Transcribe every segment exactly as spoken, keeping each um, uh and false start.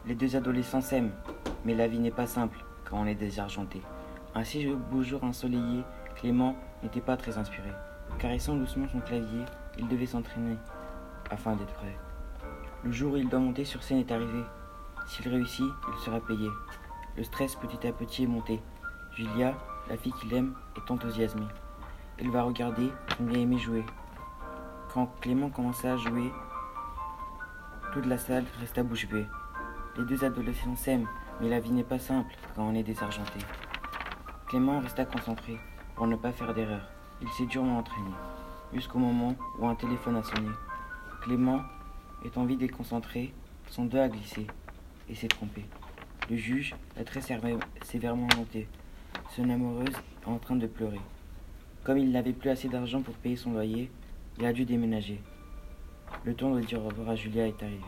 Les deux adolescents s'aiment, mais la vie n'est pas simple quand on est désargenté. Ainsi, le beau jour ensoleillé, Clément n'était pas très inspiré. Caressant doucement son clavier, il devait s'entraîner afin d'être prêt. Le jour où il doit monter sur scène est arrivé. S'il réussit, il sera payé. Le stress petit à petit est monté. Julia, la fille qu'il aime, est enthousiasmée. Elle va regarder son bien-aimé jouer. Quand Clément commença à jouer, toute la salle resta bouche bée. Les deux adolescents s'aiment, mais la vie n'est pas simple quand on est désargenté. Clément resta concentré pour ne pas faire d'erreur. Il s'est durement entraîné, jusqu'au moment où un téléphone a sonné. Clément, étant vite déconcentré, son doigt a glissé et s'est trompé. Le juge l'a très sévèrement monté. Son amoureuse est en train de pleurer. Comme il n'avait plus assez d'argent pour payer son loyer, il a dû déménager. Le temps de dire au revoir à Julia est arrivé.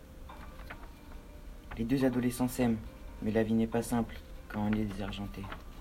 Les deux adolescents s'aiment, mais la vie n'est pas simple quand on est désargenté.